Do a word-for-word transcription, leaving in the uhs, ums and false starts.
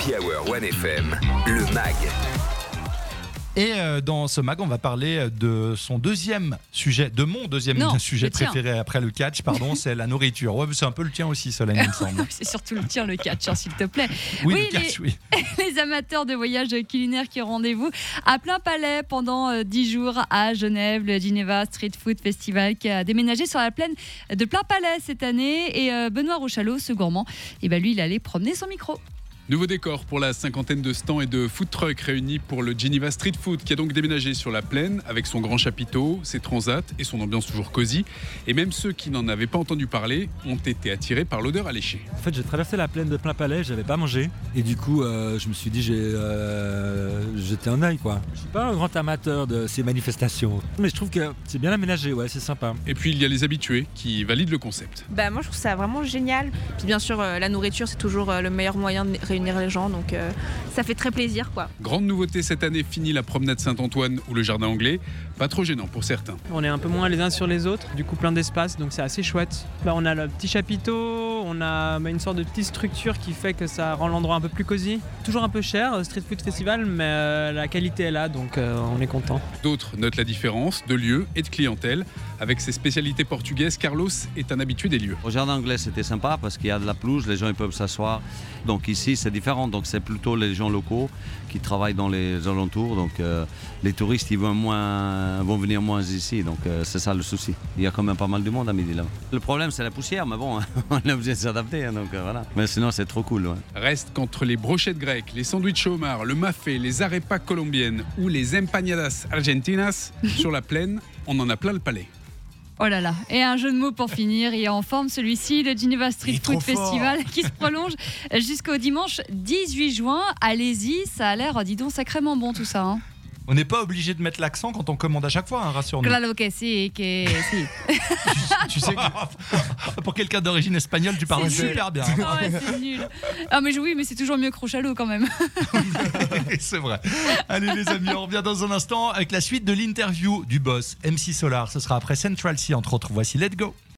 Happy Hour One F M, le mag. Et euh, dans ce mag, on va parler de son deuxième sujet, de mon deuxième non, sujet préféré après le catch, pardon, c'est la nourriture. Ouais, c'est un peu le tien aussi, Solène, il me semble. C'est surtout le tien, le catch, hein, s'il te plaît. Oui, oui le catch, les, oui. Les amateurs de voyages culinaires qui ont rendez-vous à plein palais pendant dix jours à Genève, le Geneva Street Food Festival qui a déménagé sur la plaine de plein palais cette année. Et euh, Benoît Rochalot, ce gourmand, et ben lui, il allait promener son micro. Nouveau décor pour la cinquantaine de stands et de food trucks réunis pour le Geneva Street Food qui a donc déménagé sur la plaine avec son grand chapiteau, ses transats et son ambiance toujours cosy. Et même ceux qui n'en avaient pas entendu parler ont été attirés par l'odeur alléchée. En fait, j'ai traversé la plaine de plein palais, j'avais pas mangé. Et du coup, euh, je me suis dit, j'ai euh, jeté un œil, quoi. Je suis pas un grand amateur de ces manifestations. Mais je trouve que c'est bien aménagé, ouais, c'est sympa. Et puis, il y a les habitués qui valident le concept. Bah, moi, je trouve ça vraiment génial. Puis bien sûr, euh, la nourriture, c'est toujours euh, le meilleur moyen de réunir les gens, donc euh, ça fait très plaisir, quoi. Grande nouveauté cette année, fini la promenade Saint-Antoine ou le jardin anglais. Pas trop gênant pour certains. On est un peu moins les uns sur les autres, du coup plein d'espace, donc c'est assez chouette. Bah, on a le petit chapiteau, on a bah, une sorte de petite structure qui fait que ça rend l'endroit un peu plus cosy. Toujours un peu cher, Street Food Festival, mais euh, la qualité est là, donc euh, on est content. D'autres notent la différence de lieu et de clientèle. Avec ses spécialités portugaises, Carlos est un habitué des lieux. Au jardin anglais, c'était sympa parce qu'il y a de la pelouse, les gens ils peuvent s'asseoir. Donc ici, c'est différent. Donc c'est plutôt les gens locaux qui travaillent dans les alentours. Donc euh, les touristes, ils vont, moins, vont venir moins ici. Donc euh, c'est ça le souci. Il y a quand même pas mal de monde à midi là. Le problème, c'est la poussière, mais bon, on est obligé de s'adapter. Hein, donc euh, voilà. Mais sinon, c'est trop cool. Ouais. Reste qu'entre les brochettes grecques, les sandwichs au homard, le mafé, les arepas colombiennes ou les empanadas argentinas sur la plaine, on en a plein le palais. Oh là là, et un jeu de mots pour finir, il est en forme celui-ci, le Geneva Street Food Festival qui se prolonge jusqu'au dimanche dix-huit juin. Allez-y, ça a l'air, dis donc, sacrément bon tout ça. Hein. On n'est pas obligé de mettre l'accent quand on commande à chaque fois, hein, rassure-nous. Claro que si, que si. tu, tu sais que pour quelqu'un d'origine espagnole, tu parles super bien. Oh ouais, c'est nul. Ah mais oui, mais c'est toujours mieux que Rochalot quand même. C'est vrai. Allez les amis, on revient dans un instant avec la suite de l'interview du boss M C Solar. Ce sera après Central C entre autres. Voici Let's Go.